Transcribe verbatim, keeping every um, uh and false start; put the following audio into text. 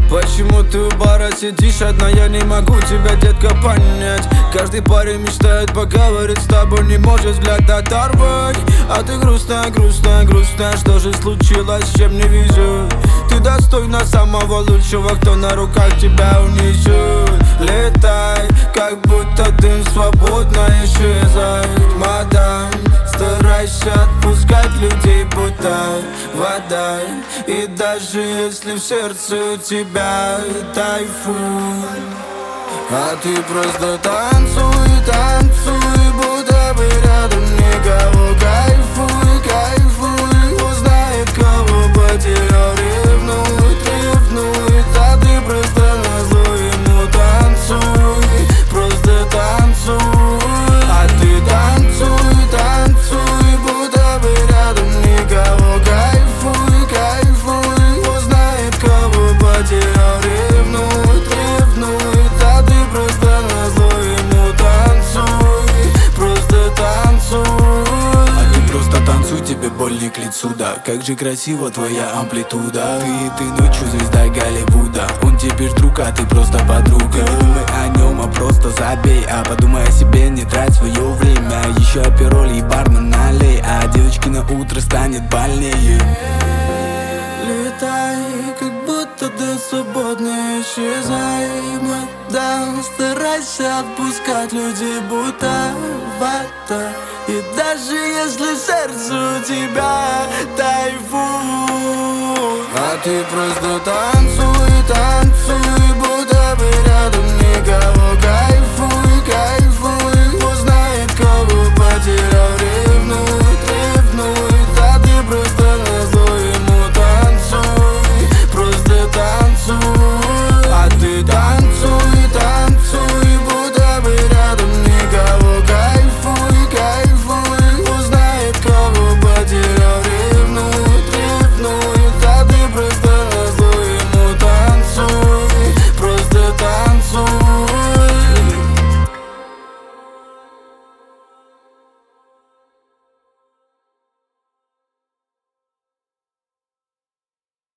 Почему ты у бара сидишь одна, я не могу тебя, детка, понять. Каждый парень мечтает поговорить с тобой, не может взгляд оторвать. А ты грустная, грустная, грустная, что же случилось, с чем не везет? Ты достойна самого лучшего, кто на руках тебя унесет. Летай, как будто дым, свободно исчезай, мадам. Старайся отпускать людей, будто вода. И даже если в сердце у тебя тайфун, а ты просто танцуй, танцуй, будто бы рядом никого. Кайфуй, кайфуй, узнает, кого потерял, ревнует, ревнует. А ты просто назло ему танцуй, просто танцуй. А ты танцуй, танцуй, будто бы рядом никого. Кайфуй, кайфуй, узнает, кого потерял, ревнует, ревнует. А ты просто назло ему танцуй, просто танцуй. А ты просто танцуй, тебе боль не к лицу, да. Как же красива твоя амплитуда. Ты и ты ночью звезда Голливуда. Он теперь друг, а ты просто подруга. Не думай о нем, а просто забей. А подумай о себе, не трать свое время. Еще апероль и бармен налей, а девочки на утро станет больнее. Летай, как будто дым, свободно исчезай, мадам. Старайся отпускать людей, будто вода. И даже если в сердце у тебя тайфун, а ты просто танцуй, танцуй, будто бы рядом никого.